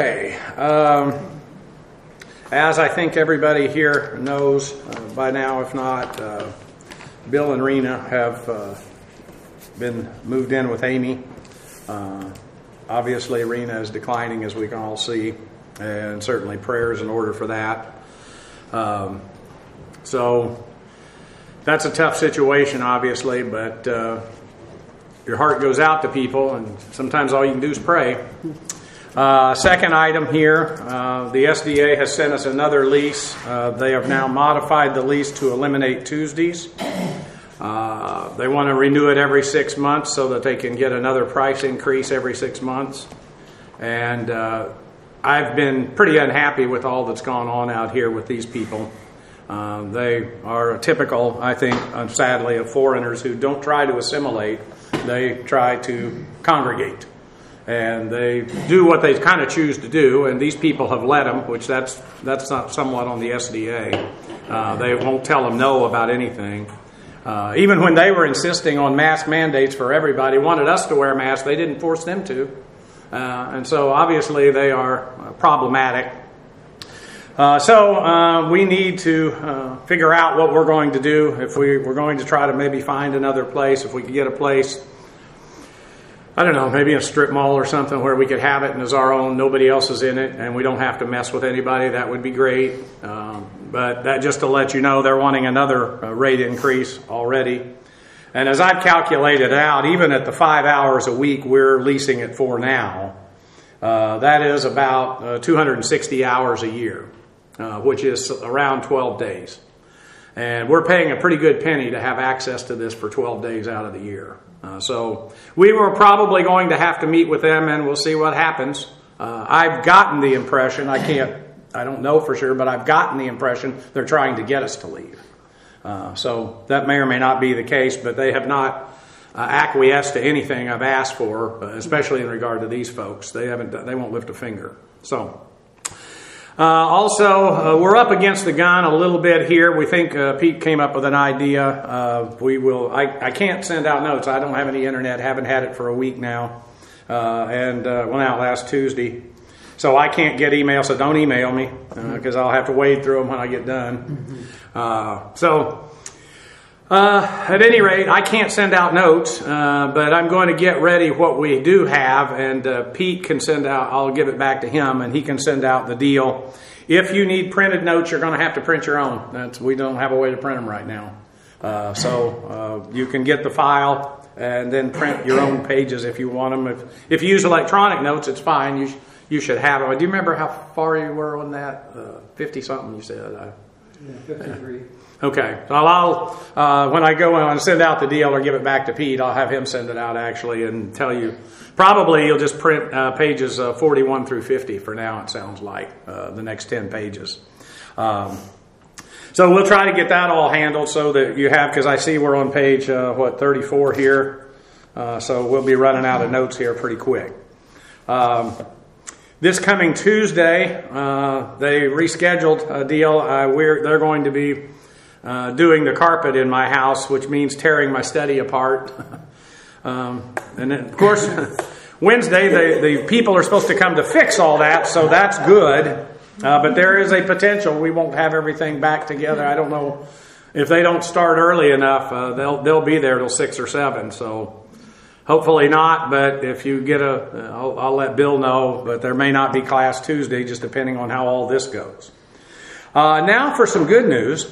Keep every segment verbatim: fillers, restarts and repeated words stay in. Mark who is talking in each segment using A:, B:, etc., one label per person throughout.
A: Okay, um, as I think everybody here knows uh, by now, if not, uh, Bill and Rena have uh, been moved in with Amy. Uh, obviously, Rena is declining, as we can all see, and certainly prayers in order for that. Um, so that's a tough situation, obviously, but uh, your heart goes out to people, and sometimes all you can do is pray. Uh, second item here, uh, the S D A has sent us another lease. Uh, they have now modified the lease to eliminate Tuesdays. Uh, they want to renew it every six months so that they can get another price increase every six months. And uh, I've been pretty unhappy with all that's gone on out here with these people. Uh, they are typical, I think, uh, sadly, of foreigners who don't try to assimilate. They try to congregate. And they do what they kind of choose to do, and these people have let them, which that's that's not somewhat on the S D A. Uh, they won't tell them no about anything. Uh, even when they were insisting on mask mandates for everybody, wanted us to wear masks, they didn't force them to. Uh, and so obviously they are uh, problematic. Uh, so uh, we need to uh, figure out what we're going to do. If we, we're going to try to maybe find another place, if we could get a place, I don't know, maybe a strip mall or something where we could have it and as our own, nobody else is in it, and we don't have to mess with anybody, that would be great. Um, but that just to let you know, they're wanting another uh, rate increase already. And as I've calculated out, even at the five hours a week we're leasing it for now, uh, that is about uh, two hundred sixty hours a year, uh, which is around twelve days. And we're paying a pretty good penny to have access to this for twelve days out of the year. Uh, so we were probably going to have to meet with them, and we'll see what happens. Uh, I've gotten the impression, I can't, I don't know for sure, but I've gotten the impression they're trying to get us to leave. Uh, so that may or may not be the case, but they have not uh, acquiesced to anything I've asked for, uh, especially in regard to these folks. They haven't, they won't lift a finger. So. Uh, also, uh, we're up against the gun a little bit here. We think uh, Pete came up with an idea. Uh, we will. I, I can't send out notes. I don't have any internet. Haven't had it for a week now, uh, and uh, went out last Tuesday. So I can't get email. So don't email me because uh, I'll have to wade through them when I get done. Uh, so. Uh, at any rate, I can't send out notes, uh, but I'm going to get ready what we do have, and uh, Pete can send out, I'll give it back to him, and he can send out the deal. If you need printed notes, you're going to have to print your own. That's, we don't have a way to print them right now. Uh, so uh, you can get the file and then print your own pages if you want them. If, if you use electronic notes, it's fine. You, sh- you should have them. Do you remember how far you were on that? Uh, fifty-something, you said. I,
B: yeah, fifty-three.
A: Okay, so I'll, uh, when I go and send out the deal or give it back to Pete, I'll have him send it out actually and tell you. Probably you'll just print uh, pages uh, forty-one through fifty for now, it sounds like, uh, the next ten pages. Um, so we'll try to get that all handled so that you have, because I see we're on page, uh, what, thirty-four here. Uh, so we'll be running out of notes here pretty quick. Um, This coming Tuesday, uh, they rescheduled a deal. Uh, we're, they're going to be uh, doing the carpet in my house, which means tearing my study apart. um, and then, of course, Wednesday, the, the people are supposed to come to fix all that, so that's good. Uh, but there is a potential we won't have everything back together. I don't know if they don't start early enough. Uh, they'll they'll be there till six or seven. So. Hopefully not, but if you get a, I'll, I'll let Bill know, but there may not be class Tuesday, just depending on how all this goes. Uh, now for some good news.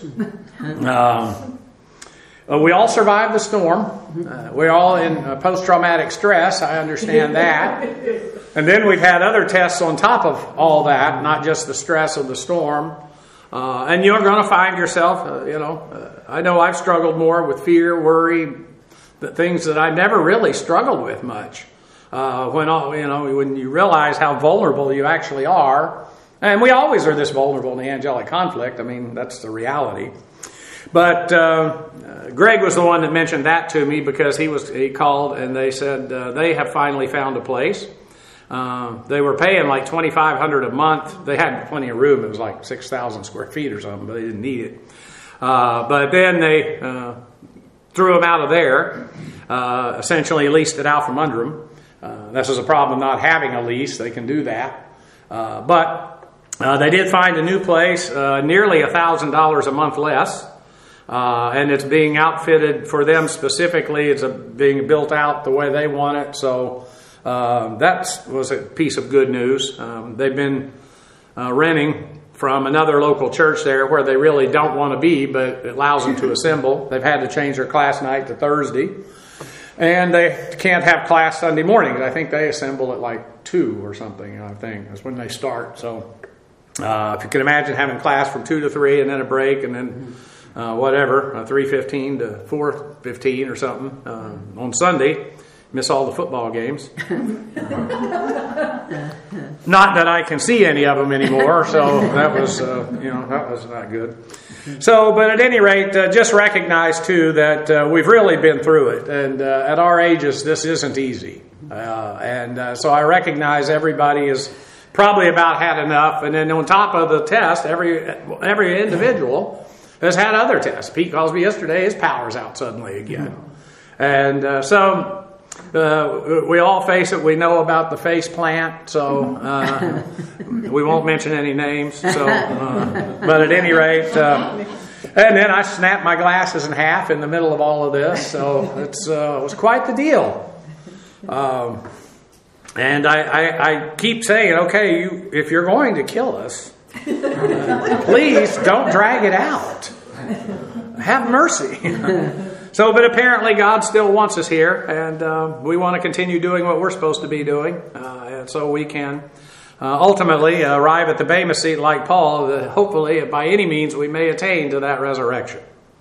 A: Um, uh, we all survived the storm. Uh, we're all in uh, post-traumatic stress. I understand that. And then we've had other tests on top of all that, not just the stress of the storm. Uh, and you're going to find yourself, uh, you know, uh, I know I've struggled more with fear, worry, the things that I never really struggled with much. Uh, when all, you know, when you realize how vulnerable you actually are, and we always are this vulnerable in the angelic conflict. I mean, that's the reality. But uh, uh, Greg was the one that mentioned that to me because he was he called and they said uh, they have finally found a place. Uh, they were paying like twenty-five hundred dollars a month. They had plenty of room. It was like six thousand square feet or something, but they didn't need it. Uh, but then they uh, threw them out of there, uh, essentially leased it out from under them. Uh, this is a problem not having a lease. They can do that. Uh, but uh, they did find a new place, uh, nearly one thousand dollars a month less. Uh, and it's being outfitted for them specifically. It's a, being built out the way they want it. So uh, that was a piece of good news. Um, they've been uh, renting from another local church there where they really don't want to be, but it allows them to assemble. They've had to change their class night to Thursday. And they can't have class Sunday mornings. I think they assemble at like two or something, I think. That's when they start. So uh, if you can imagine having class from two to three and then a break and then uh, whatever, uh, three fifteen to four fifteen or something uh, on Sunday. Miss all the football games. Not that I can see any of them anymore, so that was, uh, you know, that was not good. So, but at any rate, uh, just recognize too that uh, we've really been through it, and uh, at our ages, this isn't easy. Uh, and uh, so I recognize everybody has probably about had enough, and then on top of the test, every every individual has had other tests. Pete calls me yesterday; his power's out suddenly again, and uh, so. Uh, we all face it. We know about the face plant, so uh, we won't mention any names. So, uh, but at any rate, uh, and then I snapped my glasses in half in the middle of all of this, so it's uh, it was quite the deal. Um, and I, I, I keep saying, okay, you, if you're going to kill us, uh, please don't drag it out. Have mercy. So, but apparently God still wants us here, and uh, we want to continue doing what we're supposed to be doing, uh, and so we can uh, ultimately arrive at the Bema seat like Paul, that hopefully, by any means, we may attain to that resurrection.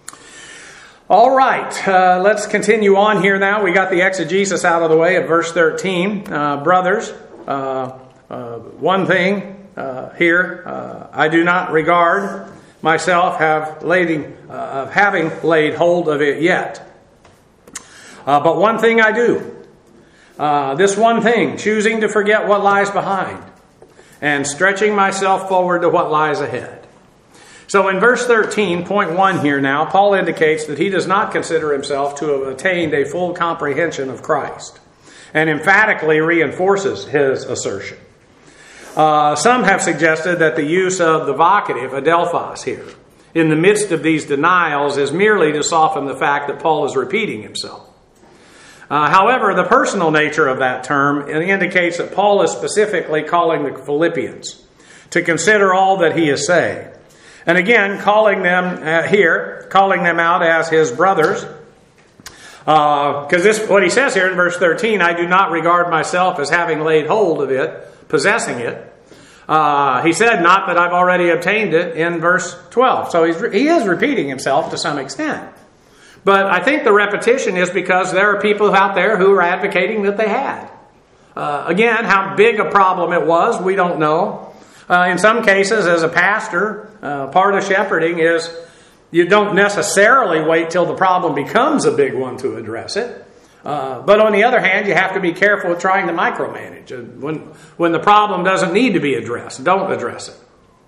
A: All right, uh, let's continue on here now. We got the exegesis out of the way of verse thirteen. Uh, brothers, uh, uh, one thing uh, here, uh, I do not regard myself have laid, uh, of having laid hold of it yet. Uh, but one thing I do, uh, this one thing, choosing to forget what lies behind and stretching myself forward to what lies ahead. So in verse thirteen, point one here now, Paul indicates that he does not consider himself to have attained a full comprehension of Christ, and emphatically reinforces his assertion. Uh, some have suggested that the use of the vocative, adelphos, here, in the midst of these denials is merely to soften the fact that Paul is repeating himself. Uh, however, the personal nature of that term indicates that Paul is specifically calling the Philippians to consider all that he is saying. And again, calling them uh, here, calling them out as his brothers, because uh, this, what he says here in verse thirteen, I do not regard myself as having laid hold of it, possessing it. Uh, he said, not that I've already obtained it, in verse twelve. So he's, he is repeating himself to some extent. But I think the repetition is because there are people out there who are advocating that they had. Uh, again, how big a problem it was, we don't know. Uh, in some cases, as a pastor, uh, part of shepherding is you don't necessarily wait till the problem becomes a big one to address it. Uh, but on the other hand, you have to be careful with trying to micromanage. When, when the problem doesn't need to be addressed, don't address it.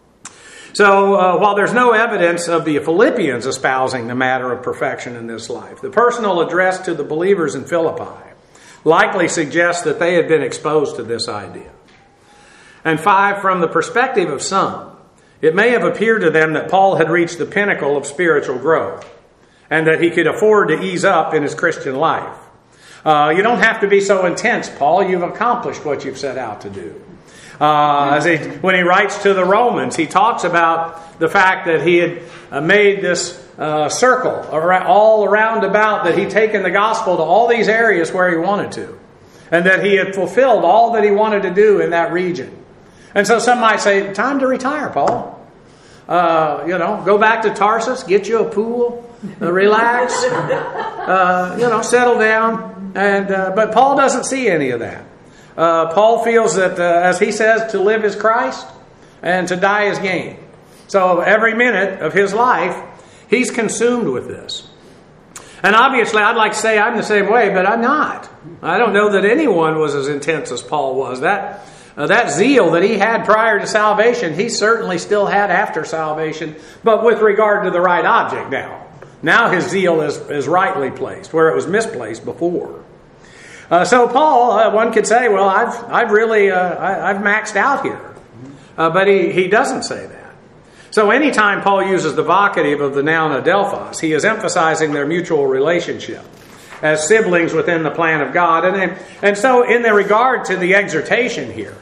A: So uh, while there's no evidence of the Philippians espousing the matter of perfection in this life, the personal address to the believers in Philippi likely suggests that they had been exposed to this idea. And five, from the perspective of some, it may have appeared to them that Paul had reached the pinnacle of spiritual growth and that he could afford to ease up in his Christian life. Uh, you don't have to be so intense, Paul. You've accomplished what you've set out to do. Uh, as he, when he writes to the Romans, he talks about the fact that he had uh, made this uh, circle around, all around about, that he'd taken the gospel to all these areas where he wanted to, and that he had fulfilled all that he wanted to do in that region. And so some might say, time to retire, Paul. Uh, you know, go back to Tarsus, get you a pool, uh, relax, uh, you know, settle down. And uh, but Paul doesn't see any of that. Uh, Paul feels that, uh, as he says, to live is Christ and to die is gain. So every minute of his life, he's consumed with this. And obviously, I'd like to say I'm the same way, but I'm not. I don't know that anyone was as intense as Paul was. That uh, that zeal that he had prior to salvation, he certainly still had after salvation, but with regard to the right object now. Now his zeal is, is rightly placed, where it was misplaced before. Uh, so Paul, uh, one could say, well, I've I've really uh, I, I've maxed out here. Uh, but he, he doesn't say that. So anytime Paul uses the vocative of the noun adelphos, he is emphasizing their mutual relationship as siblings within the plan of God. And, and so in the regard to the exhortation here,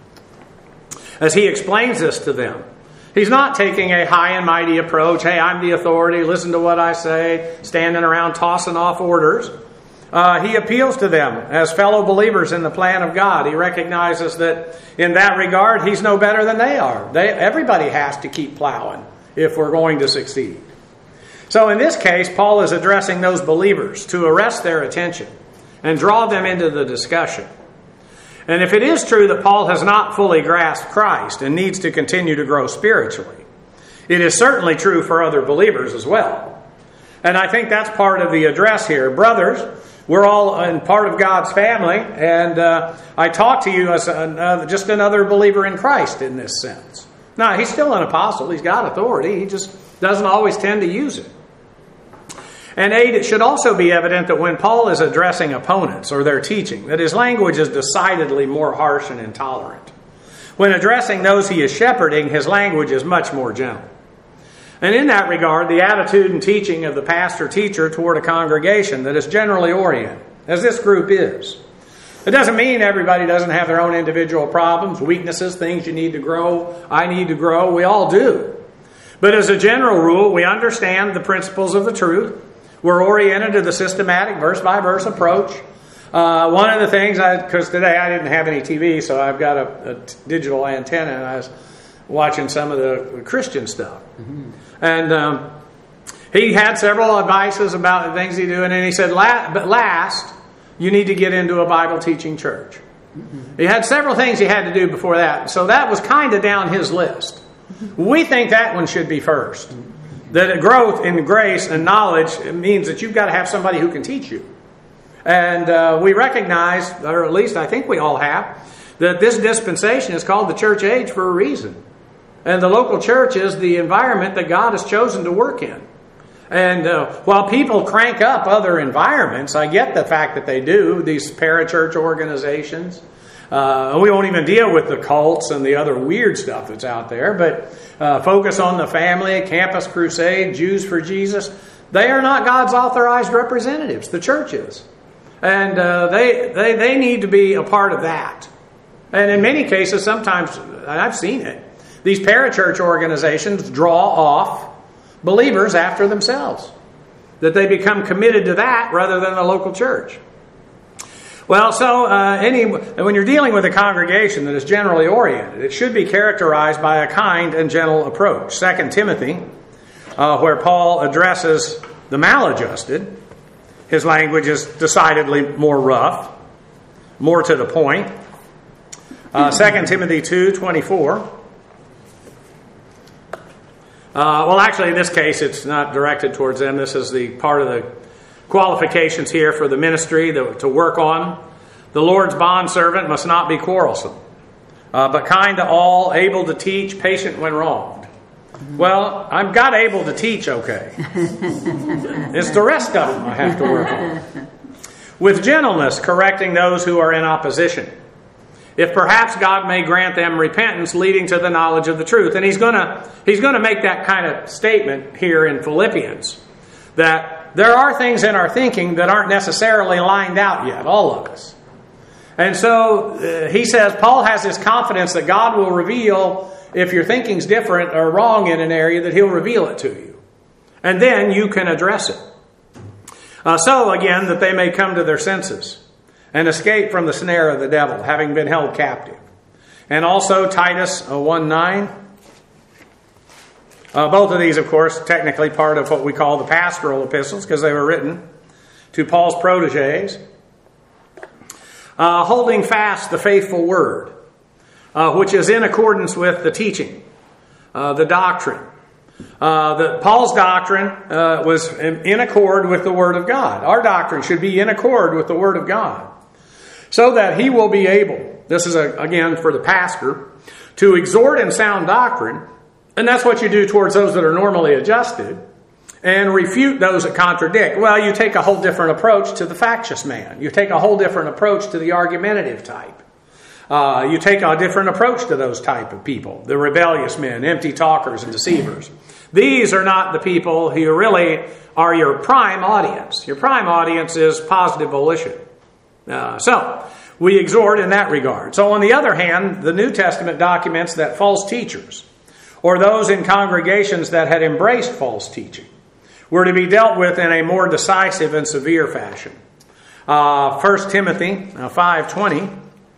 A: as he explains this to them, he's not taking a high and mighty approach. Hey, I'm the authority, listen to what I say, standing around tossing off orders. Uh, he appeals to them as fellow believers in the plan of God. He recognizes that in that regard, he's no better than they are. They, everybody has to keep plowing if we're going to succeed. So in this case, Paul is addressing those believers to arrest their attention and draw them into the discussion. And if it is true that Paul has not fully grasped Christ and needs to continue to grow spiritually, it is certainly true for other believers as well. And I think that's part of the address here. Brothers, we're all in part of God's family, and uh, I talk to you as a, just another believer in Christ in this sense. Now, he's still an apostle. He's got authority. He just doesn't always tend to use it. And eight, it should also be evident that when Paul is addressing opponents or their teaching, that his language is decidedly more harsh and intolerant. When addressing those he is shepherding, his language is much more gentle. And in that regard, the attitude and teaching of the pastor-teacher toward a congregation that is generally oriented, as this group is. It doesn't mean everybody doesn't have their own individual problems, weaknesses, things you need to grow. I need to grow. We all do. But as a general rule, we understand the principles of the truth. We're oriented to the systematic verse-by-verse approach. Uh, one of the things, because today I didn't have any T V, so I've got a, a t- digital antenna, and I was watching some of the Christian stuff. Mm-hmm. And um, he had several advices about the things he do, and then he said, La- but last, you need to get into a Bible-teaching church. Mm-hmm. He had several things he had to do before that, so that was kind of down his list. Mm-hmm. We think that one should be first. Mm-hmm. That growth in grace and knowledge means that you've got to have somebody who can teach you. And uh, we recognize, or at least I think we all have, that this dispensation is called the church age for a reason. And the local church is the environment that God has chosen to work in. And uh, while people crank up other environments, I get the fact that they do, these parachurch organizations. Uh, we won't even deal with the cults and the other weird stuff that's out there, but uh, focus on the family, Campus Crusade, Jews for Jesus. They are not God's authorized representatives, the church is. And uh, they, they, they need to be a part of that. And in many cases, sometimes, and I've seen it, these parachurch organizations draw off believers after themselves. That they become committed to that rather than the local church. Well, so uh, any when you're dealing with a congregation that is generally oriented, it should be characterized by a kind and gentle approach. Second Timothy, uh, where Paul addresses the maladjusted, his language is decidedly more rough, more to the point. Uh, Second Timothy two twenty-four. Uh, well, actually, in this case, it's not directed towards them. This is the part of the qualifications here for the ministry that, to work on. The Lord's bondservant must not be quarrelsome, uh, but kind to all, able to teach, patient when wronged. Well, I'm God able to teach, okay. It's the rest of them I have to work on. With gentleness, correcting those who are in opposition, if perhaps God may grant them repentance leading to the knowledge of the truth. And he's going to he's going to make that kind of statement here in Philippians, that there are things in our thinking that aren't necessarily lined out yet, all of us. And so uh, he says, Paul has this confidence that God will reveal, if your thinking's different or wrong in an area, that he'll reveal it to you. And then you can address it. Uh, so, again, that they may come to their senses and escape from the snare of the devil, having been held captive. And also Titus one nine. Uh, both of these, of course, technically part of what we call the pastoral epistles, because they were written to Paul's proteges. Uh, holding fast the faithful word, uh, which is in accordance with the teaching, uh, the doctrine. Uh, the, Paul's doctrine uh, was in, in accord with the Word of God. Our doctrine should be in accord with the Word of God, so that he will be able, this is a, again for the pastor, to exhort in sound doctrine, and that's what you do towards those that are normally adjusted, and refute those that contradict. Well, you take a whole different approach to the factious man. You take a whole different approach to the argumentative type. Uh, you take a different approach to those type of people, the rebellious men, empty talkers and deceivers. These are not the people who really are your prime audience. Your prime audience is positive volition. Uh, so, we exhort in that regard. So on the other hand, the New Testament documents that false teachers, or those in congregations that had embraced false teaching, were to be dealt with in a more decisive and severe fashion. Uh, First Timothy five twenty.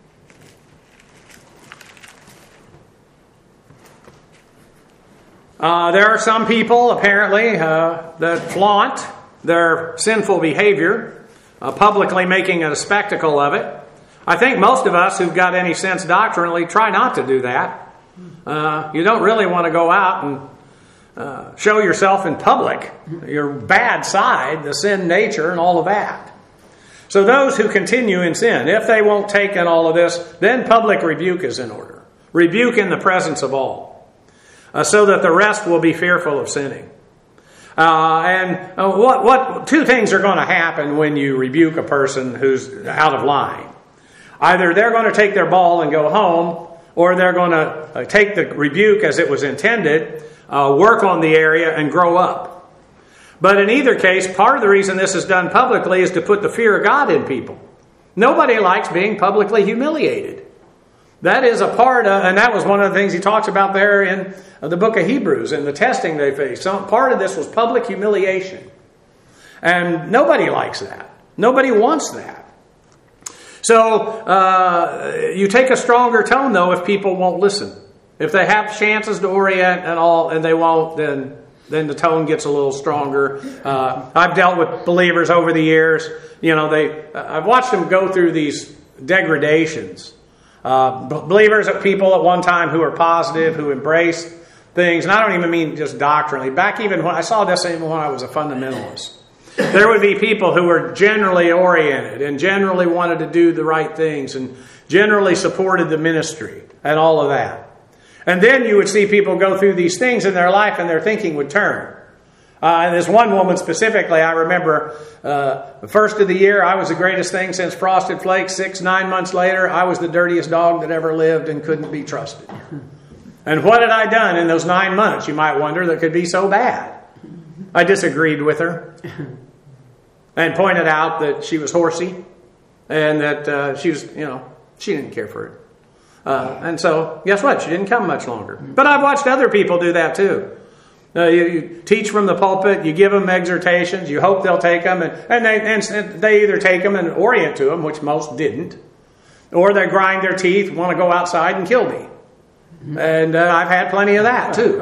A: Uh, there are some people, apparently, uh, that flaunt their sinful behavior, uh, publicly making a spectacle of it. I think most of us who've got any sense doctrinally try not to do that. Uh, you don't really want to go out and uh, show yourself in public, your bad side, the sin nature, and all of that. So those who continue in sin, if they won't take in all of this, then public rebuke is in order. Rebuke in the presence of all. Uh, so that the rest will be fearful of sinning. Uh, and uh, what, what two things are going to happen when you rebuke a person who's out of line. Either they're going to take their ball and go home, or they're going to uh, take the rebuke as it was intended, uh, work on the area, and grow up. But in either case, part of the reason this is done publicly is to put the fear of God in people. Nobody likes being publicly humiliated. That is a part of, and that was one of the things he talks about there in the book of Hebrews and the testing they faced. Some part of this was public humiliation. And nobody likes that. Nobody wants that. So uh, you take a stronger tone, though, if people won't listen. If they have chances to orient and all, and they won't, then then the tone gets a little stronger. Uh, I've dealt with believers over the years. You know, they I've watched them go through these degradations. Uh, believers, people at one time who were positive, who embraced things, and I don't even mean just doctrinally. Back even when I saw this even when I was a fundamentalist, there would be people who were generally oriented and generally wanted to do the right things and generally supported the ministry and all of that. And then you would see people go through these things in their life and their thinking would turn. Uh, and this one woman specifically, I remember uh, the first of the year, I was the greatest thing since Frosted Flakes. Six, nine months later, I was the dirtiest dog that ever lived and couldn't be trusted. And what had I done in those nine months, you might wonder, that could be so bad? I disagreed with her and pointed out that she was horsey and that uh, she was, you know, she didn't care for it. Uh, and so, guess what? She didn't come much longer. But I've watched other people do that too. Uh, you, you teach from the pulpit, you give them exhortations, you hope they'll take them, and, and, they, and they either take them and orient to them, which most didn't, or they grind their teeth, want to go outside and kill me. And uh, I've had plenty of that too.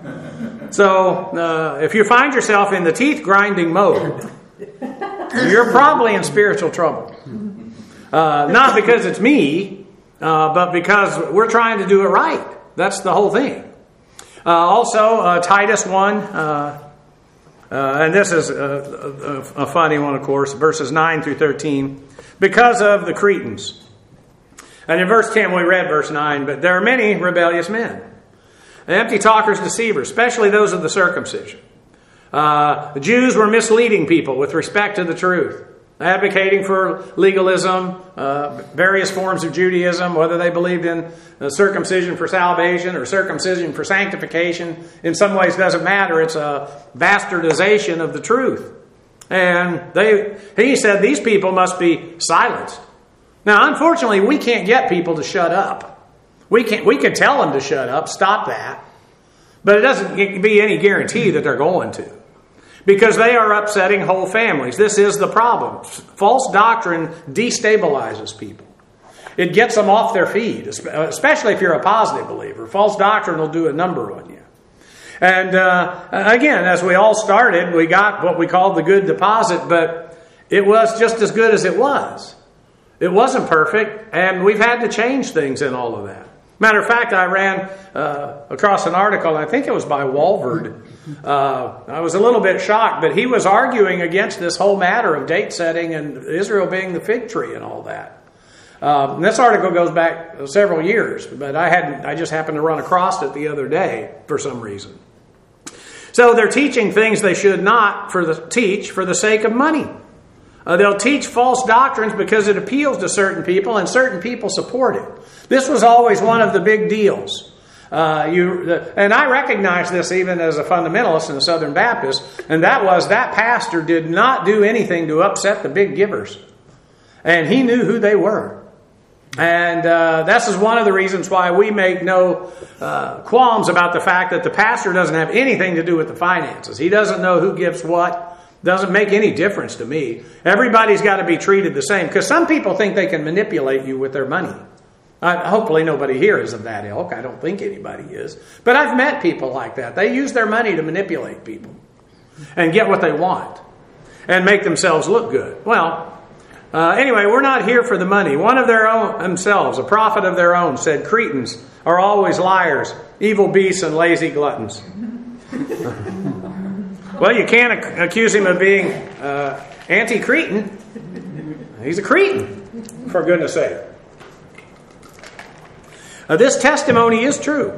A: So uh, if you find yourself in the teeth grinding mode, you're probably in spiritual trouble. Uh, not because it's me, uh, but because we're trying to do it right. That's the whole thing. Uh, also, uh, Titus one, uh, uh, and this is a, a, a funny one, of course, verses nine through thirteen, because of the Cretans. And in verse ten, we read verse nine, but there are many rebellious men, empty talkers, deceivers, especially those of the circumcision. Uh, the Jews were misleading people with respect to the truth, advocating for legalism, uh, various forms of Judaism, whether they believed in uh, circumcision for salvation or circumcision for sanctification. In some ways, doesn't matter. It's a bastardization of the truth. And they, he said these people must be silenced. Now, unfortunately, we can't get people to shut up. We can't. We can tell them to shut up, stop that. But it doesn't be any guarantee that they're going to. Because they are upsetting whole families. This is the problem. False doctrine destabilizes people. It gets them off their feet, especially if you're a positive believer. False doctrine will do a number on you. And uh, again, as we all started, we got what we called the good deposit, but it was just as good as it was. It wasn't perfect, and we've had to change things in all of that. Matter of fact, I ran uh, across an article, I think it was by Walvoord. Uh, I was a little bit shocked, but he was arguing against this whole matter of date setting and Israel being the fig tree and all that. Uh, and this article goes back several years, but I hadn't. I just happened to run across it the other day for some reason. So they're teaching things they should not for the teach for the sake of money. Uh, they'll teach false doctrines because it appeals to certain people, and certain people support it. This was always one of the big deals. Uh, you, the, and I recognize this even as a fundamentalist and a Southern Baptist, and that was that pastor did not do anything to upset the big givers. And he knew who they were. And uh, this is one of the reasons why we make no uh, qualms about the fact that the pastor doesn't have anything to do with the finances. He doesn't know who gives what. Doesn't make any difference to me. Everybody's got to be treated the same. Because some people think they can manipulate you with their money. Uh, hopefully nobody here is of that ilk. I don't think anybody is. But I've met people like that. They use their money to manipulate people. And get what they want. And make themselves look good. Well, uh, anyway, we're not here for the money. One of their own themselves, a prophet of their own, said Cretans are always liars, evil beasts, and lazy gluttons. Well, you can't ac- accuse him of being uh, anti-Cretan. He's a Cretan, for goodness sake. Uh, this testimony is true.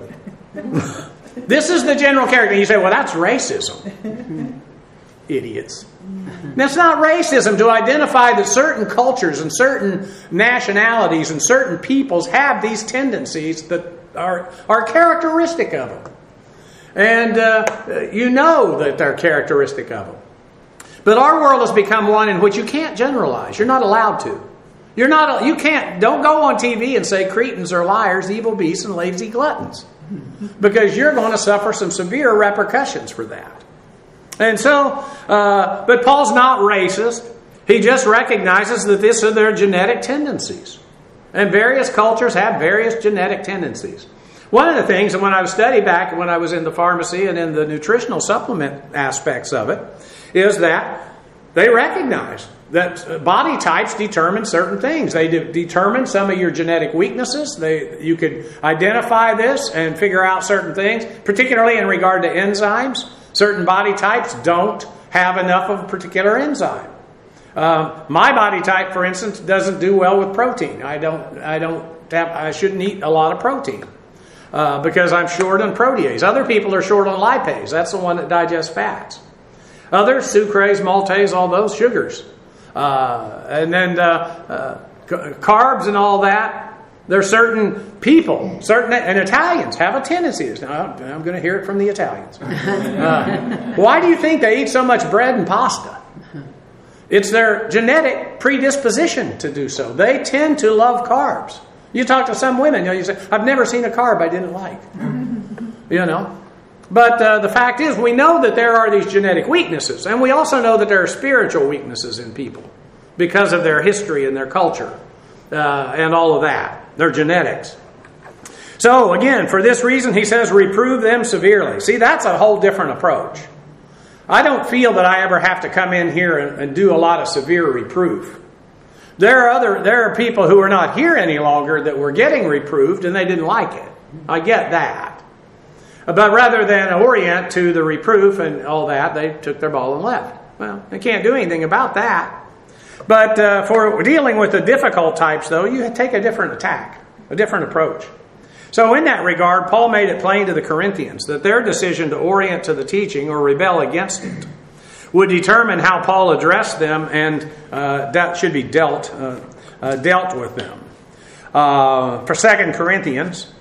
A: This is the general character. You say, well, that's racism. Idiots. That's not racism to identify that certain cultures and certain nationalities and certain peoples have these tendencies that are, are characteristic of them. And uh, you know that they're characteristic of them. But our world has become one in which you can't generalize. You're not allowed to. You're not. You can't. Don't go on T V and say Cretans are liars, evil beasts, and lazy gluttons, because you're going to suffer some severe repercussions for that. And so, uh, but Paul's not racist. He just recognizes that these are their genetic tendencies, and various cultures have various genetic tendencies. One of the things, and when I was studying back when I was in the pharmacy and in the nutritional supplement aspects of it, is that they recognize that body types determine certain things. They de- determine some of your genetic weaknesses. They, you could identify this and figure out certain things, particularly in regard to enzymes. Certain body types don't have enough of a particular enzyme. Um, my body type, for instance, doesn't do well with protein. I don't. I don't have. I shouldn't eat a lot of protein. Uh, because I'm short on protease. Other people are short on lipase. That's the one that digests fats. Others, sucrase, maltase, all those sugars. Uh, and then uh, uh, carbs and all that. There are certain people, certain and Italians have a tendency. Now, I'm going to hear it from the Italians. Uh, why do you think they eat so much bread and pasta? It's their genetic predisposition to do so. They tend to love carbs. You talk to some women, you know, you say, I've never seen a carb I didn't like. You know. But uh, the fact is, we know that there are these genetic weaknesses. And we also know that there are spiritual weaknesses in people because of their history and their culture uh, and all of that. Their genetics. So, again, for this reason, he says, reprove them severely. See, that's a whole different approach. I don't feel that I ever have to come in here and, and do a lot of severe reproof. There are other there are people who are not here any longer that were getting reproved and they didn't like it. I get that. But rather than orient to the reproof and all that, they took their ball and left. Well, they can't do anything about that. But uh, for dealing with the difficult types, though, you take a different attack, a different approach. So in that regard, Paul made it plain to the Corinthians that their decision to orient to the teaching or rebel against it would determine how Paul addressed them, and uh, that should be dealt uh, uh, dealt with them. Uh, for Second Corinthians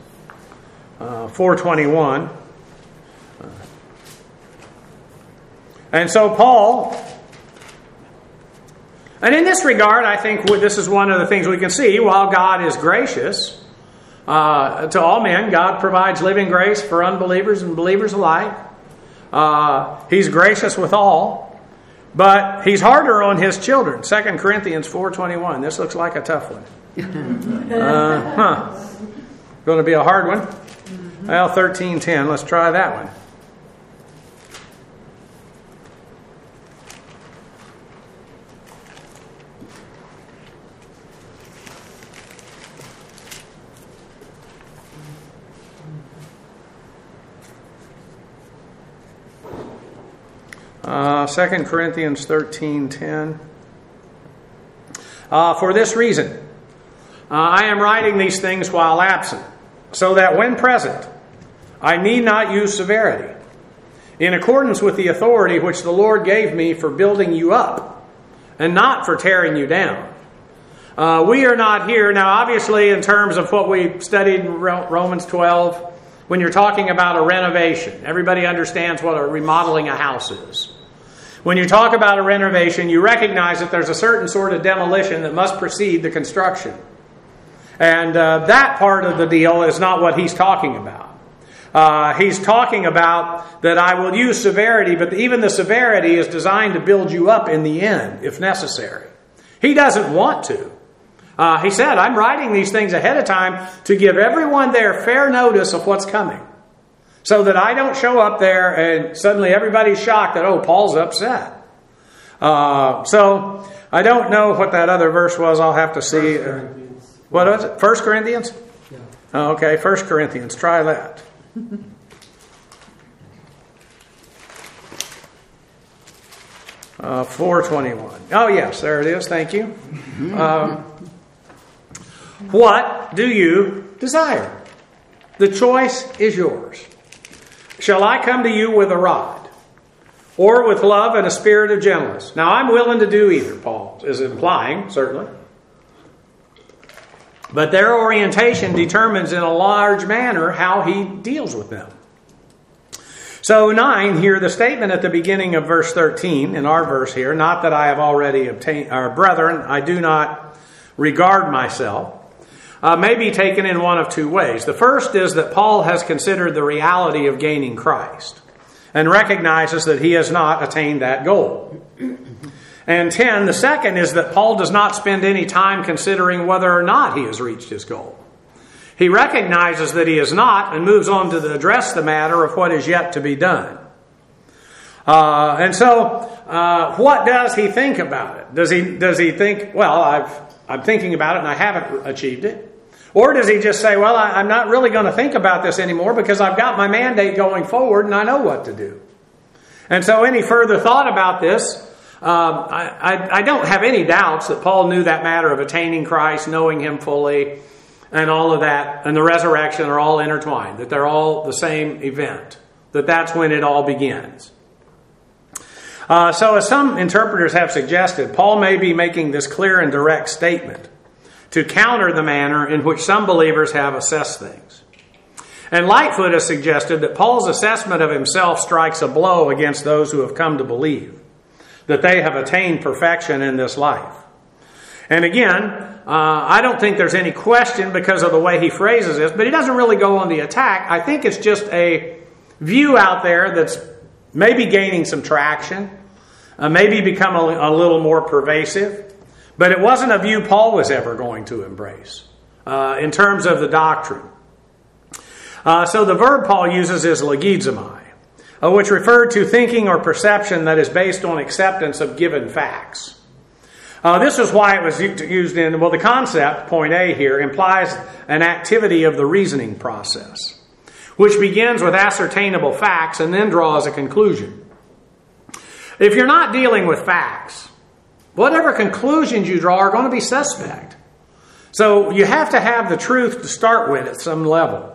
A: uh, four twenty-one, uh, and so Paul, and in this regard, I think this is one of the things we can see. While God is gracious uh, to all men, God provides living grace for unbelievers and believers alike. Uh, he's gracious with all, but he's harder on his children. Second Corinthians four twenty-one. This looks like a tough one. Uh, huh. Going to be a hard one. Well, thirteen ten. Let's try that one. Uh, Second Corinthians thirteen ten. Uh, for this reason, uh, I am writing these things while absent, so that when present, I need not use severity, in accordance with the authority which the Lord gave me for building you up and not for tearing you down. Uh, we are not here. Now, obviously, in terms of what we studied in Romans twelve, when you're talking about a renovation, everybody understands what a remodeling a house is. When you talk about a renovation, you recognize that there's a certain sort of demolition that must precede the construction. And uh, that part of the deal is not what he's talking about. Uh, he's talking about that I will use severity, but even the severity is designed to build you up in the end, if necessary. He doesn't want to. Uh, he said, I'm writing these things ahead of time to give everyone there fair notice of what's coming. So that I don't show up there and suddenly everybody's shocked that, oh, Paul's upset. Uh, so I don't know what that other verse was. I'll have to see. What was it? First Corinthians?
B: Yeah.
A: Oh, okay, First Corinthians. Try that. uh, four twenty-one. Oh, yes, there it is. Thank you. Um, what do you desire? The choice is yours. Shall I come to you with a rod, or with love and a spirit of gentleness? Now, I'm willing to do either, Paul is implying, certainly. But their orientation determines in a large manner how he deals with them. So, nine, here, the statement at the beginning of verse thirteen, in our verse here, not that I have already obtained, or brethren, I do not regard myself, Uh, may be taken in one of two ways. The first is that Paul has considered the reality of gaining Christ and recognizes that he has not attained that goal. And ten, the second is that Paul does not spend any time considering whether or not he has reached his goal. He recognizes that he has not and moves on to address the matter of what is yet to be done. Uh, and so, uh, what does he think about it? Does he does he think, well, I've I'm thinking about it and I haven't achieved it? Or does he just say, well, I, I'm not really going to think about this anymore because I've got my mandate going forward and I know what to do. And so any further thought about this, um, I, I, I don't have any doubts that Paul knew that matter of attaining Christ, knowing him fully, and all of that, and the resurrection are all intertwined, that they're all the same event, that that's when it all begins. Uh, so as some interpreters have suggested, Paul may be making this clear and direct statement to counter the manner in which some believers have assessed things. And Lightfoot has suggested that Paul's assessment of himself strikes a blow against those who have come to believe that they have attained perfection in this life. And again, uh, I don't think there's any question because of the way he phrases this, but he doesn't really go on the attack. I think it's just a view out there that's maybe gaining some traction, uh, maybe become a, a little more pervasive. But it wasn't a view Paul was ever going to embrace uh, in terms of the doctrine. Uh, so the verb Paul uses is logizomai, uh, which referred to thinking or perception that is based on acceptance of given facts. Uh, this is why it was used in, well, the concept, point A here, implies an activity of the reasoning process, which begins with ascertainable facts and then draws a conclusion. If you're not dealing with facts, whatever conclusions you draw are going to be suspect. So you have to have the truth to start with at some level.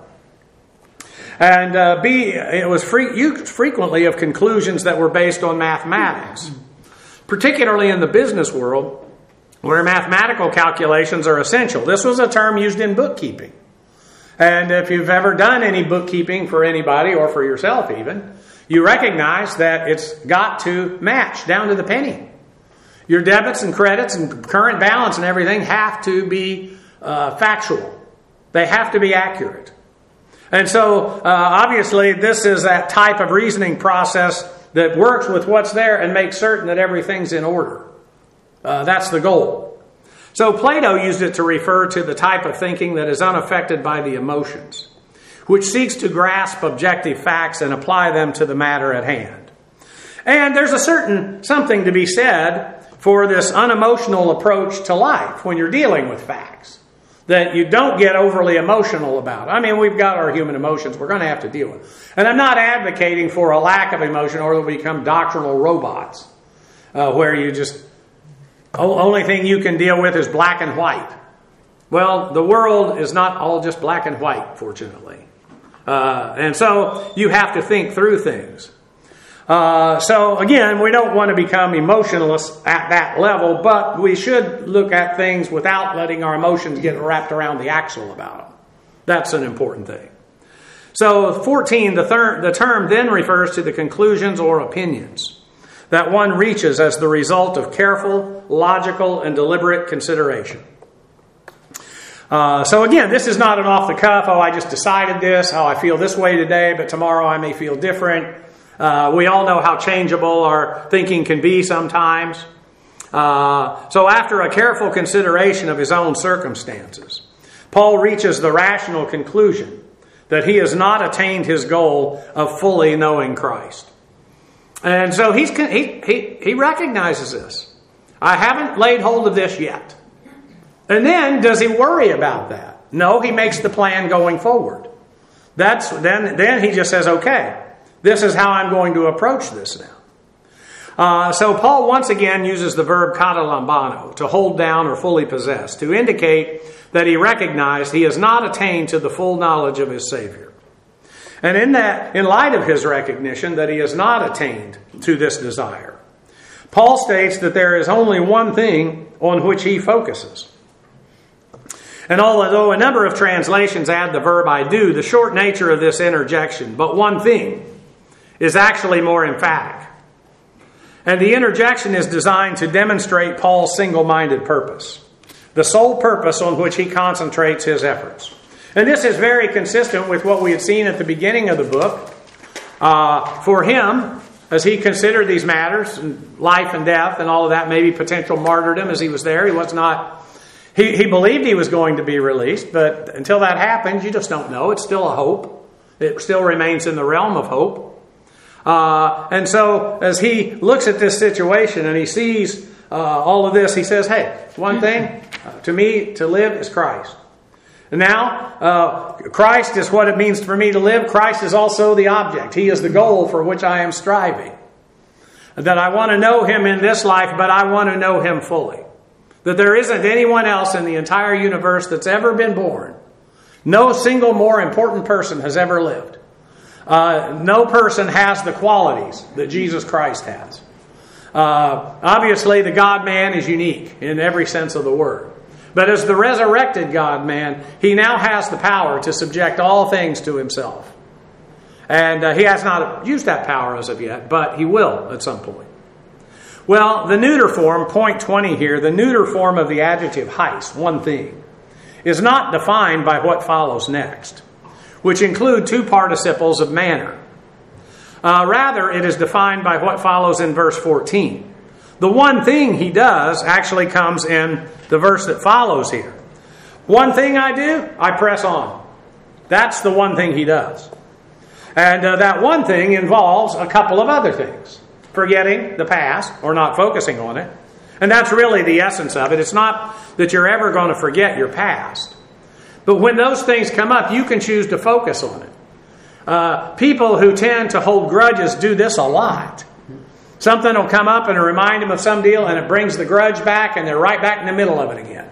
A: And uh, B, it was free, used frequently of conclusions that were based on mathematics, particularly in the business world, where mathematical calculations are essential. This was a term used in bookkeeping. And if you've ever done any bookkeeping for anybody, or for yourself even, you recognize that it's got to match down to the penny. Your debits and credits and current balance and everything have to be uh, factual. They have to be accurate. And so, uh, obviously, this is that type of reasoning process that works with what's there and makes certain that everything's in order. Uh, that's the goal. So Plato used it to refer to the type of thinking that is unaffected by the emotions, which seeks to grasp objective facts and apply them to the matter at hand. And there's a certain something to be said for this unemotional approach to life when you're dealing with facts, that you don't get overly emotional about. I mean, we've got our human emotions we're going to have to deal with. And I'm not advocating for a lack of emotion or that we become doctrinal robots, uh, where you just, oh, only thing you can deal with is black and white. Well, the world is not all just black and white, fortunately. Uh, and so you have to think through things. Uh, so again, we don't want to become emotionless at that level, but we should look at things without letting our emotions get wrapped around the axle about them. That's an important thing. So fourteen, the, thir- the term then refers to the conclusions or opinions that one reaches as the result of careful, logical, and deliberate consideration. Uh, so again, this is not an off-the-cuff, oh, I just decided this, how I feel this way today, but tomorrow I may feel different. Uh, we all know how changeable our thinking can be sometimes. Uh, so after a careful consideration of his own circumstances, Paul reaches the rational conclusion that he has not attained his goal of fully knowing Christ. And so he's, he, he, he recognizes this. I haven't laid hold of this yet. And then, does he worry about that? No, he makes the plan going forward. That's then, then he just says, okay, this is how I'm going to approach this now. Uh, so Paul once again uses the verb katalambano, to hold down or fully possess, to indicate that he recognized he has not attained to the full knowledge of his Savior. And in that, in light of his recognition that he has not attained to this desire, Paul states that there is only one thing on which he focuses. And although a number of translations add the verb I do, the short nature of this interjection, but one thing, is actually more emphatic. And the interjection is designed to demonstrate Paul's single-minded purpose, the sole purpose on which he concentrates his efforts. And this is very consistent with what we had seen at the beginning of the book. Uh, for him, as he considered these matters, life and death and all of that, maybe potential martyrdom as he was there, he was not... He, he believed he was going to be released, but until that happens, you just don't know. It's still a hope. It still remains in the realm of hope. Uh, and so as he looks at this situation and he sees uh, all of this, he says, hey, one thing, uh, to me, to live is Christ. And now, uh, Christ is what it means for me to live. Christ is also the object. He is the goal for which I am striving. That I want to know Him in this life, but I want to know Him fully. That there isn't anyone else in the entire universe that's ever been born. No single more important person has ever lived. Uh, no person has the qualities that Jesus Christ has. Uh, obviously, the God-man is unique in every sense of the word. But as the resurrected God-man, He now has the power to subject all things to Himself. And uh, He has not used that power as of yet, but He will at some point. Well, the neuter form, point twenty here, the neuter form of the adjective heis, one thing, is not defined by what follows next, which include two participles of manner. Uh, rather, it is defined by what follows in verse fourteen. The one thing he does actually comes in the verse that follows here. One thing I do, I press on. That's the one thing he does. And uh, that one thing involves a couple of other things. Forgetting the past or not focusing on it. And that's really the essence of it. It's not that you're ever going to forget your past. But when those things come up, you can choose to focus on it. Uh, people who tend to hold grudges do this a lot. Something will come up and remind them of some deal, and it brings the grudge back, and they're right back in the middle of it again.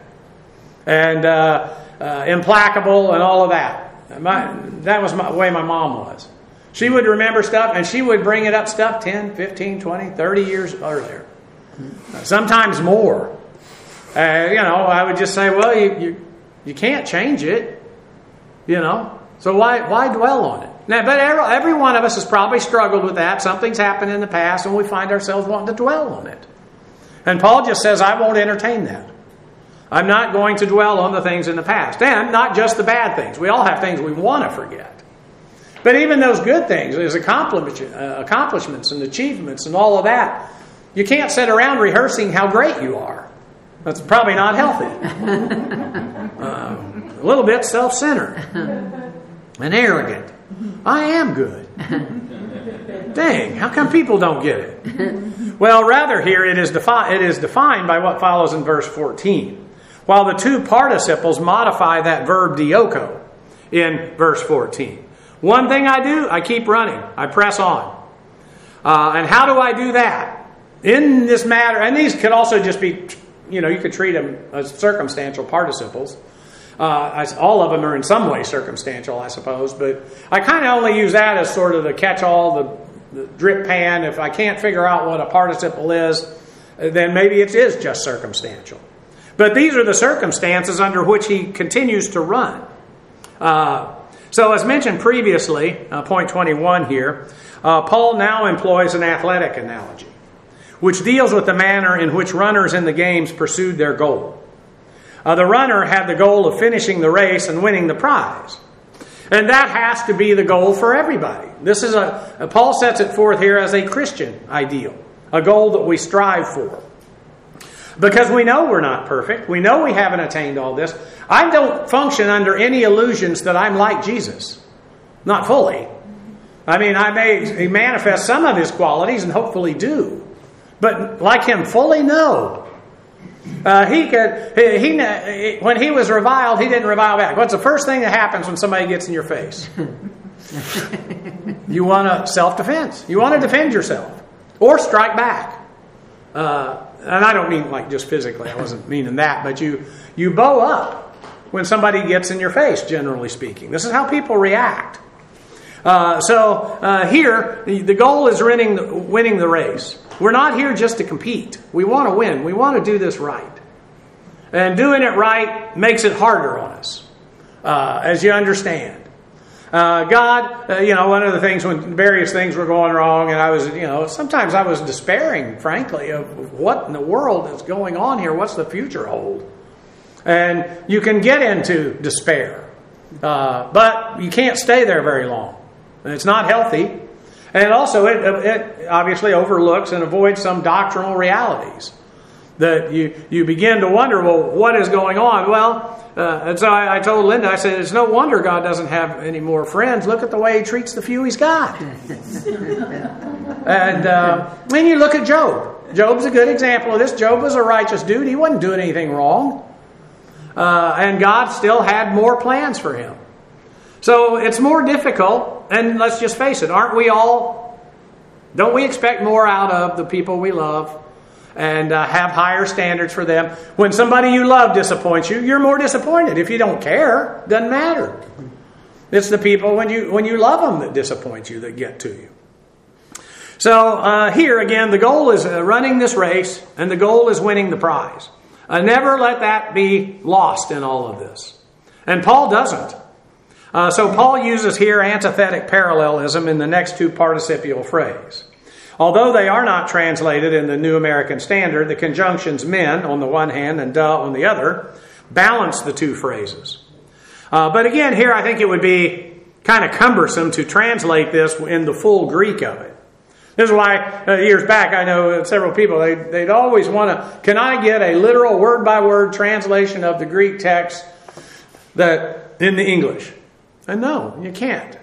A: And uh, uh, implacable and all of that. My, that was the way my mom was. She would remember stuff, and she would bring it up stuff ten, fifteen, twenty, thirty years earlier. Sometimes more. Uh, you know, I would just say, well, you, you you can't change it. You know, so why why dwell on it? Now, but every, every one of us has probably struggled with that. Something's happened in the past, and we find ourselves wanting to dwell on it. And Paul just says, I won't entertain that. I'm not going to dwell on the things in the past. And not just the bad things. We all have things we want to forget. But even those good things, there's accomplishments and achievements and all of that, you can't sit around rehearsing how great you are. That's probably not healthy. uh, a little bit self-centered and arrogant. I am good. Dang, how come people don't get it? Well, rather here it is, defi- it is defined by what follows in verse fourteen. While the two participles modify that verb dioko in verse fourteen. One thing I do, I keep running. I press on. Uh, and how do I do that? In this matter, and these could also just be, you know, you could treat them as circumstantial participles. Uh, all of them are in some way circumstantial, I suppose. But I kind of only use that as sort of the catch-all, the the drip pan, if I can't figure out what a participle is, then maybe it is just circumstantial. But these are the circumstances under which he continues to run. Uh, so as mentioned previously, uh, point twenty-one here, uh, Paul now employs an athletic analogy, which deals with the manner in which runners in the games pursued their goal. Uh, the runner had the goal of finishing the race and winning the prize. And that has to be the goal for everybody. This is a, Paul sets it forth here as a Christian ideal, a goal that we strive for. Because we know we're not perfect. We know we haven't attained all this. I don't function under any illusions that I'm like Jesus. Not fully. I mean, I may manifest some of his qualities and hopefully do. But like him fully, no. Uh, he could. He, he when he was reviled, he didn't revile back. What's the first thing that happens when somebody gets in your face? You want a self-defense. You want to defend yourself or strike back. Uh, and I don't mean like just physically. I wasn't meaning that, but you you bow up when somebody gets in your face. Generally speaking, this is how people react. Uh, so uh, here, the, the goal is winning the, winning the race. We're not here just to compete. We want to win. We want to do this right. And doing it right makes it harder on us, uh, as you understand. Uh, God, uh, you know, one of the things when various things were going wrong, and I was, you know, sometimes I was despairing, frankly, of what in the world is going on here. What's the future hold? And you can get into despair, uh, but you can't stay there very long. And it's not healthy. And also, it, it obviously overlooks and avoids some doctrinal realities that you, you begin to wonder, well, what is going on? Well, uh, and so I, I told Linda, I said, it's no wonder God doesn't have any more friends. Look at the way he treats the few he's got. And uh, when you look at Job, Job's a good example of this. Job was a righteous dude. He wasn't doing anything wrong. Uh, and God still had more plans for him. So it's more difficult, and let's just face it, aren't we all, don't we expect more out of the people we love and uh, have higher standards for them? When somebody you love disappoints you, you're more disappointed. If you don't care, doesn't matter. It's the people when you when you love them that disappoint you that get to you. So uh, here again, the goal is uh, running this race, and the goal is winning the prize. Uh, never let that be lost in all of this. And Paul doesn't. Uh, so Paul uses here antithetic parallelism in the next two participial phrase. Although they are not translated in the New American Standard, the conjunctions men on the one hand and duh on the other balance the two phrases. Uh, but again, here I think it would be kind of cumbersome to translate this in the full Greek of it. This is why uh, years back I know several people, they, they'd always want to, can I get a literal word-by-word translation of the Greek text that in the English? And no, you can't.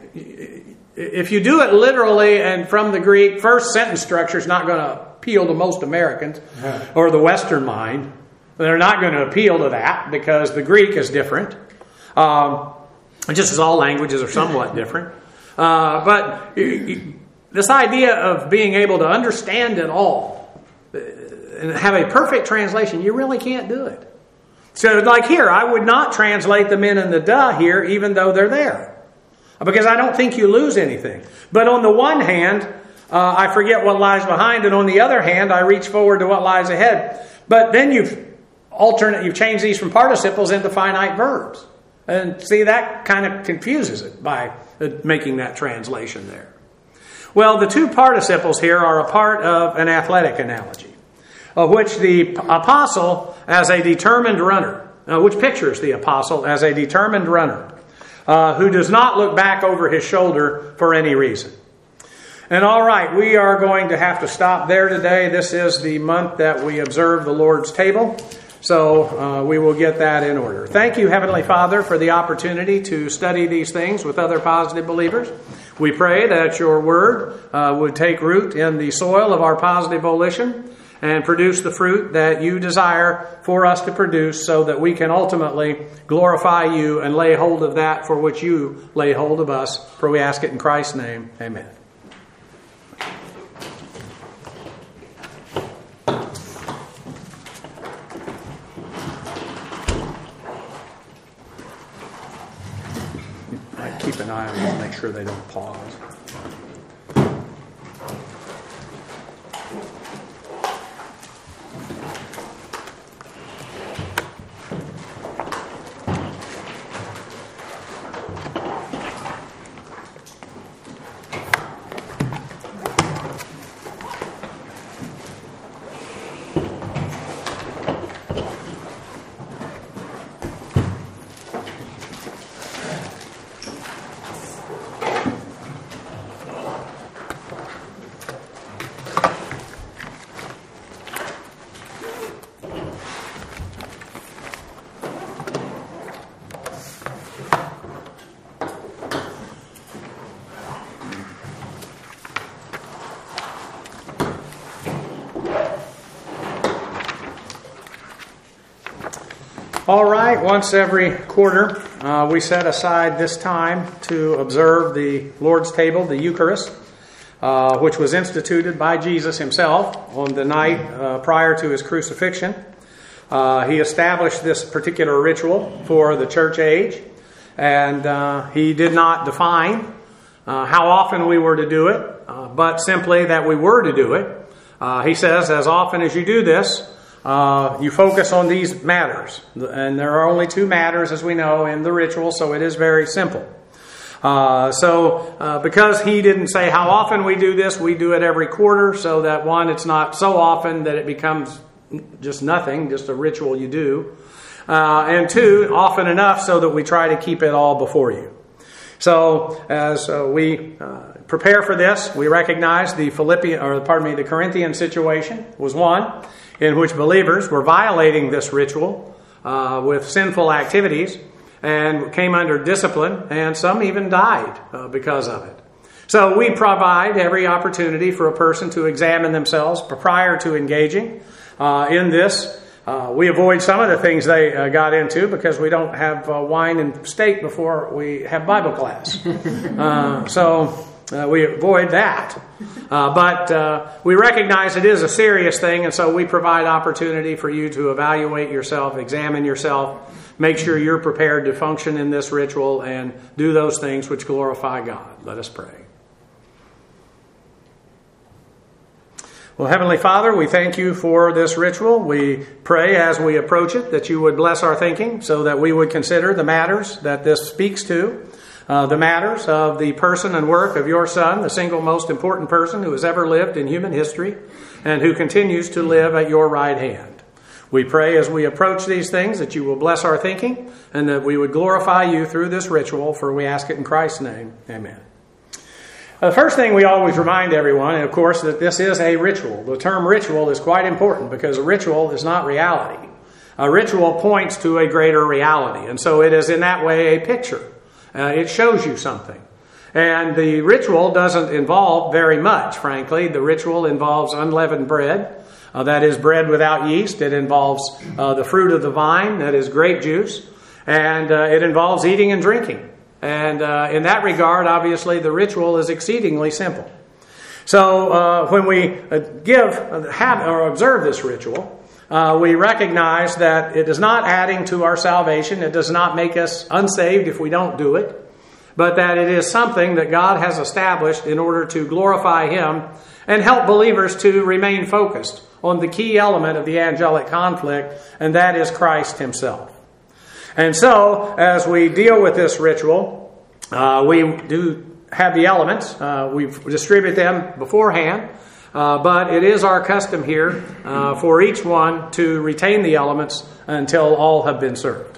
A: If you do it literally and from the Greek, first sentence structure is not going to appeal to most Americans or the Western mind. They're not going to appeal to that because the Greek is different. Um, just as all languages are somewhat different. Uh, but this idea of being able to understand it all and have a perfect translation, you really can't do it. So like here, I would not translate the men and the duh here, even though they're there. Because I don't think you lose anything. But on the one hand, uh, I forget what lies behind, and on the other hand, I reach forward to what lies ahead. But then you've alternate, you've changed these from participles into finite verbs. And see, that kind of confuses it by making that translation there. Well, the two participles here are a part of an athletic analogy, of which the apostle as a determined runner, uh, which pictures the apostle as a determined runner, uh, who does not look back over his shoulder for any reason. And all right, we are going to have to stop there today. This is the month that we observe the Lord's table, so uh, we will get that in order. Thank you, Heavenly Father, for the opportunity to study these things with other positive believers. We pray that your word uh, would take root in the soil of our positive volition and produce the fruit that you desire for us to produce so that we can ultimately glorify you and lay hold of that for which you lay hold of us. For we ask it in Christ's name. Amen. I keep an eye on them, make sure they don't pause. All right, once every quarter, uh, we set aside this time to observe the Lord's table, the Eucharist, uh, which was instituted by Jesus himself on the night uh, prior to his crucifixion. Uh, he established this particular ritual for the church age, and uh, he did not define uh, how often we were to do it, uh, but simply that we were to do it. Uh, he says, as often as you do this, Uh, you focus on these matters. And there are only two matters, as we know, in the ritual, so it is very simple. Uh, so, uh, because he didn't say how often we do this, we do it every quarter, so that one, it's not so often that it becomes just nothing, just a ritual you do. Uh, and two, often enough so that we try to keep it all before you. So, as uh, we uh, prepare for this, we recognize the Philippian, or pardon me, the Corinthian situation was one in which believers were violating this ritual uh, with sinful activities and came under discipline, and some even died uh, because of it. So we provide every opportunity for a person to examine themselves prior to engaging uh, in this. Uh, we avoid some of the things they uh, got into because we don't have uh, wine and steak before we have Bible class. Uh, so uh, we avoid that. Uh, but uh, we recognize it is a serious thing, and so we provide opportunity for you to evaluate yourself, examine yourself, make sure you're prepared to function in this ritual and do those things which glorify God. Let us pray. Well, Heavenly Father, we thank you for this ritual. We pray as we approach it that you would bless our thinking so that we would consider the matters that this speaks to. Uh, the matters of the person and work of your Son, the single most important person who has ever lived in human history and who continues to live at your right hand. We pray as we approach these things that you will bless our thinking and that we would glorify you through this ritual, for we ask it in Christ's name. Amen. The first thing we always remind everyone, of course, that this is a ritual. The term ritual is quite important because a ritual is not reality. A ritual points to a greater reality, and so it is in that way a picture. Uh, it shows you something. And the ritual doesn't involve very much, frankly. The ritual involves unleavened bread. Uh, that is bread without yeast. It involves uh, the fruit of the vine, that is grape juice. And uh, it involves eating and drinking. And uh, in that regard, obviously, the ritual is exceedingly simple. So uh, when we uh, give, uh, have, or observe this ritual, Uh, we recognize that it is not adding to our salvation. It does not make us unsaved if we don't do it, but that it is something that God has established in order to glorify Him and help believers to remain focused on the key element of the angelic conflict, and that is Christ Himself. And so, as we deal with this ritual, uh, we do have the elements. Uh, we distribute them beforehand. Uh, but it is our custom here uh, for each one to retain the elements until all have been served.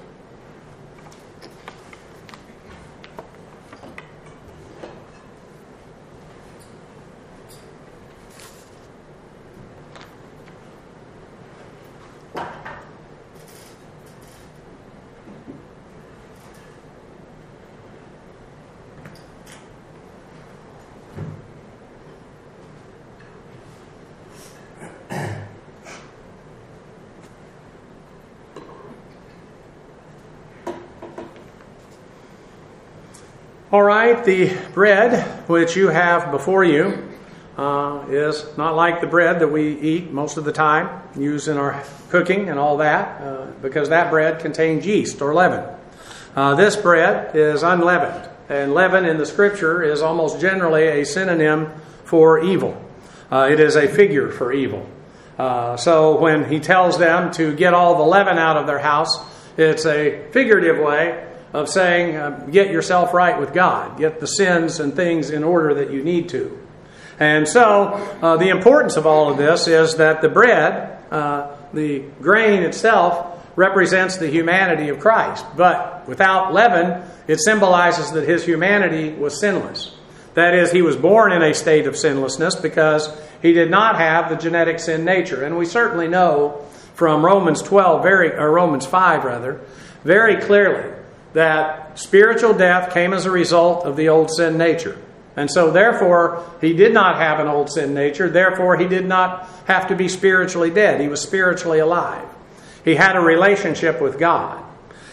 A: All right, the bread which you have before you uh, is not like the bread that we eat most of the time, used in our cooking and all that, uh, because that bread contains yeast or leaven. Uh, this bread is unleavened, and leaven in the Scripture is almost generally a synonym for evil. Uh, it is a figure for evil. Uh, so when he tells them to get all the leaven out of their house, it's a figurative way of saying, uh, get yourself right with God. Get the sins and things in order that you need to. And so, uh, the importance of all of this is that the bread, uh, the grain itself, represents the humanity of Christ. But without leaven, it symbolizes that His humanity was sinless. That is, He was born in a state of sinlessness because He did not have the genetic sin nature. And we certainly know from Romans twelve, very, or Romans five rather, very clearly that spiritual death came as a result of the old sin nature. And so therefore, He did not have an old sin nature. Therefore, He did not have to be spiritually dead. He was spiritually alive. He had a relationship with God.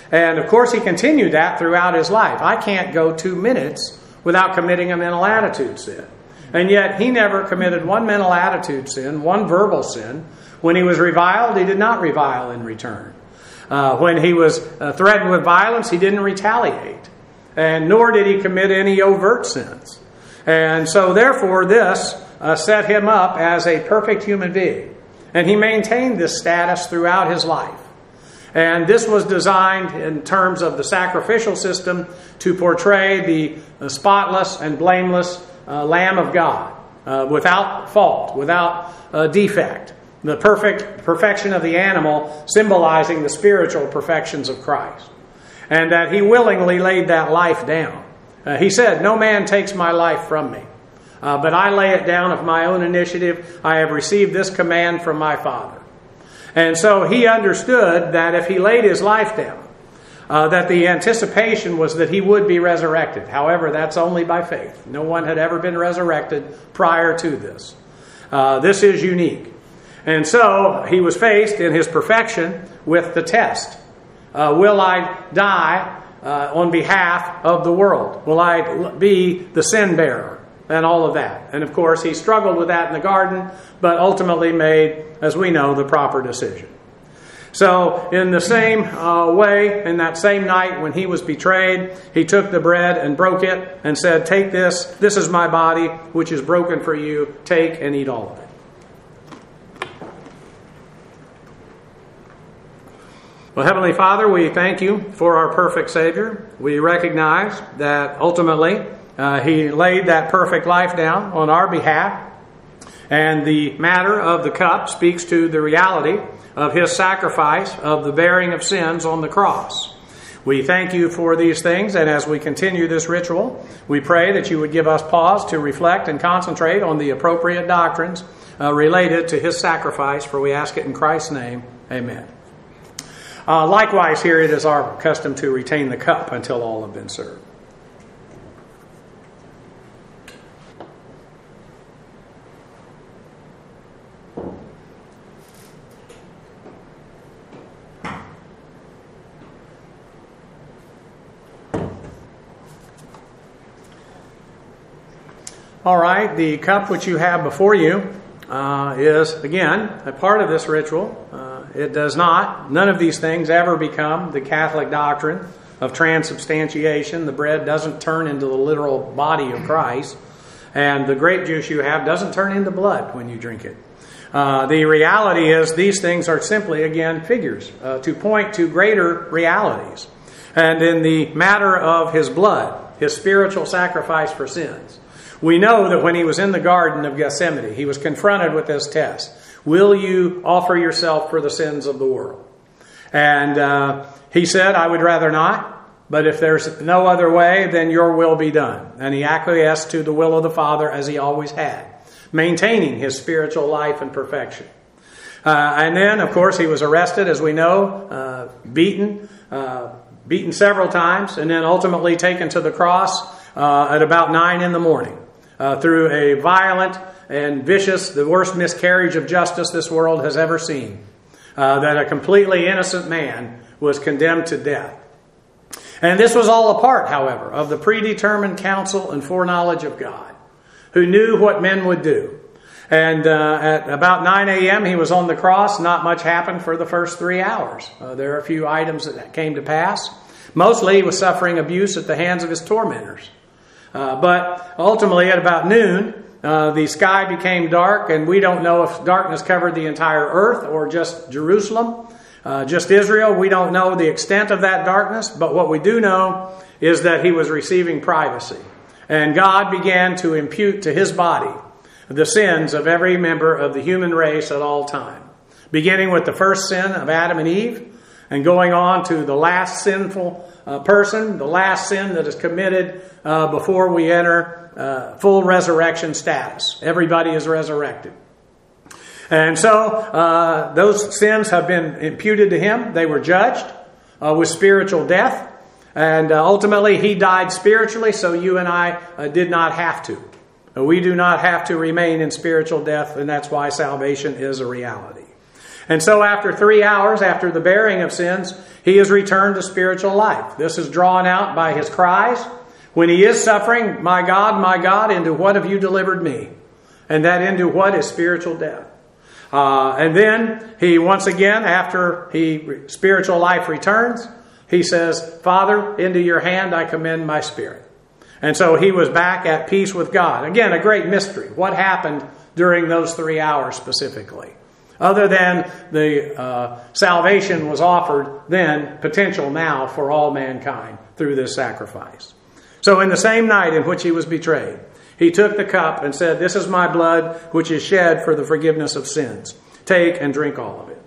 A: And of course, he continued that throughout his life. I can't go two minutes without committing a mental attitude sin. And yet, he never committed one mental attitude sin, one verbal sin. When he was reviled, he did not revile in return. Uh, when he was uh, threatened with violence, he didn't retaliate. And nor did he commit any overt sins. And so, therefore, this uh, set him up as a perfect human being. And he maintained this status throughout his life. And this was designed in terms of the sacrificial system to portray the uh, spotless and blameless uh, Lamb of God, uh, without fault, without uh, defect. The perfect perfection of the animal symbolizing the spiritual perfections of Christ. And that he willingly laid that life down. Uh, he said, "No man takes my life from me, uh, but I lay it down of my own initiative. I have received this command from my Father." And so he understood that if he laid his life down, uh, that the anticipation was that he would be resurrected. However, that's only by faith. No one had ever been resurrected prior to this. Uh, this is unique. And so he was faced in his perfection with the test. Uh, will I die uh, on behalf of the world? Will I be the sin bearer? And all of that. And of course, he struggled with that in the garden, but ultimately made, as we know, the proper decision. So, in the same uh, way, in that same night when he was betrayed, he took the bread and broke it and said, "Take this, this is my body, which is broken for you. Take and eat all of it." Well, Heavenly Father, we thank you for our perfect Savior. We recognize that ultimately, Uh, he laid that perfect life down on our behalf. And the matter of the cup speaks to the reality of his sacrifice of the bearing of sins on the cross. We thank you for these things, and as we continue this ritual, we pray that you would give us pause to reflect and concentrate on the appropriate doctrines uh, related to his sacrifice, for we ask it in Christ's name. Amen. Uh, likewise, here it is our custom to retain the cup until all have been served. All right, the cup which you have before you uh, is, again, a part of this ritual. Uh, it does not, none of these things ever become the Catholic doctrine of transubstantiation. The bread doesn't turn into the literal body of Christ. And the grape juice you have doesn't turn into blood when you drink it. Uh, the reality is these things are simply, again, figures uh, to point to greater realities. And in the matter of his blood, his spiritual sacrifice for sins, we know that when he was in the Garden of Gethsemane, he was confronted with this test. Will you offer yourself for the sins of the world? And uh, he said, "I would rather not, but if there's no other way, then your will be done." And he acquiesced to the will of the Father as he always had, maintaining his spiritual life and perfection. Uh, and then, of course, he was arrested, as we know, uh, beaten, uh, beaten several times, and then ultimately taken to the cross uh, at about nine in the morning. Uh, through a violent and vicious, the worst miscarriage of justice this world has ever seen. Uh, that a completely innocent man was condemned to death. And this was all a part, however, of the predetermined counsel and foreknowledge of God, who knew what men would do. And uh, at about nine a.m. he was on the cross. Not much happened for the first three hours. Uh, there are a few items that came to pass. Mostly he was suffering abuse at the hands of his tormentors. Uh, but ultimately, at about noon, uh, the sky became dark, and we don't know if darkness covered the entire earth or just Jerusalem, uh, just Israel. We don't know the extent of that darkness, but what we do know is that he was receiving privacy. And God began to impute to his body the sins of every member of the human race at all time, beginning with the first sin of Adam and Eve, and going on to the last sinful uh, person, the last sin that is committed uh, before we enter uh, full resurrection status. Everybody is resurrected. And so uh, those sins have been imputed to him. They were judged uh, with spiritual death. And uh, ultimately he died spiritually, so you and I uh, did not have to. We do not have to remain in spiritual death, and that's why salvation is a reality. And so after three hours, after the bearing of sins, he is returned to spiritual life. This is drawn out by his cries. When he is suffering, my God, my God, into what have you delivered me? And that into what is spiritual death. Uh, and then he once again, after he spiritual life returns, he says, Father, into your hand I commend my spirit. And so he was back at peace with God. Again, a great mystery. What happened during those three hours specifically? Other than the uh, salvation was offered then, potential now for all mankind through this sacrifice. So in the same night in which he was betrayed, he took the cup and said, this is my blood which is shed for the forgiveness of sins. Take and drink all of it.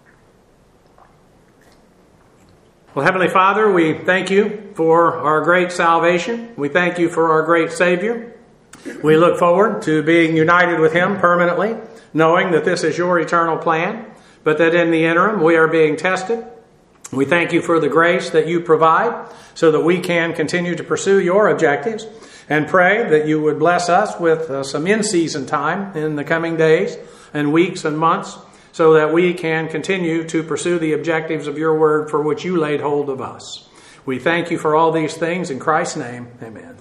A: Well, Heavenly Father, we thank you for our great salvation. We thank you for our great Savior. We look forward to being united with him permanently, knowing that this is your eternal plan, but that in the interim we are being tested. We thank you for the grace that you provide so that we can continue to pursue your objectives, and pray that you would bless us with uh, some in-season time in the coming days and weeks and months so that we can continue to pursue the objectives of your word for which you laid hold of us. We thank you for all these things in Christ's name. Amen.